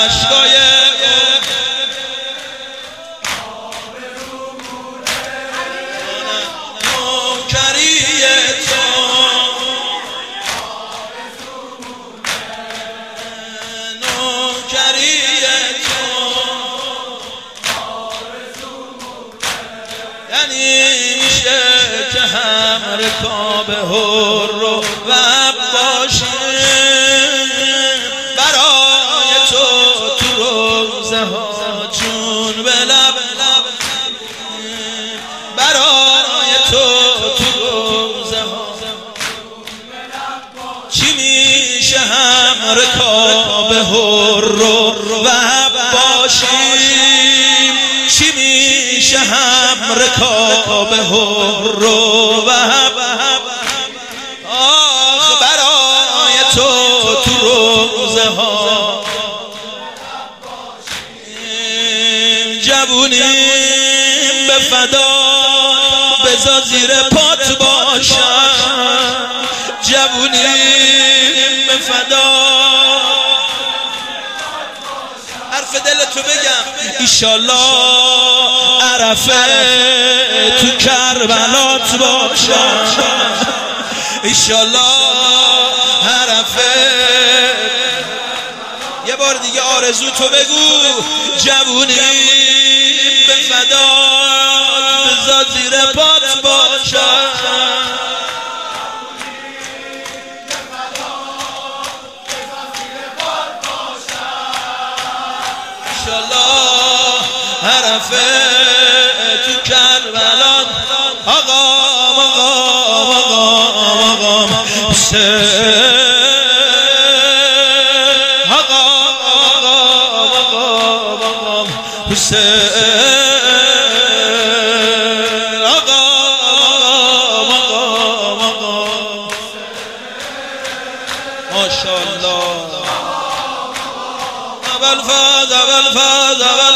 عشقای یعنی میشه که هم رکاب هر و وب باشیم برای تو روزه ها جون به لب برای تو روزه ها چی میشه هم رکاب هر و وب باشیم چی میشه هم رکاب هر و وب آخ برای تو روزه ها جوونیم به فدا بذار زیر پات باشم جوونیم به فدا حرف دلتو بگم ایشالله عرفه تو کربلات باشم ایشالله عرفه یه بار دیگه آرزو تو بگو جوونی به فدا بذار زیر پات باشم ایشالله عرفه تو کربلات آقا ماشاءالله اول فاز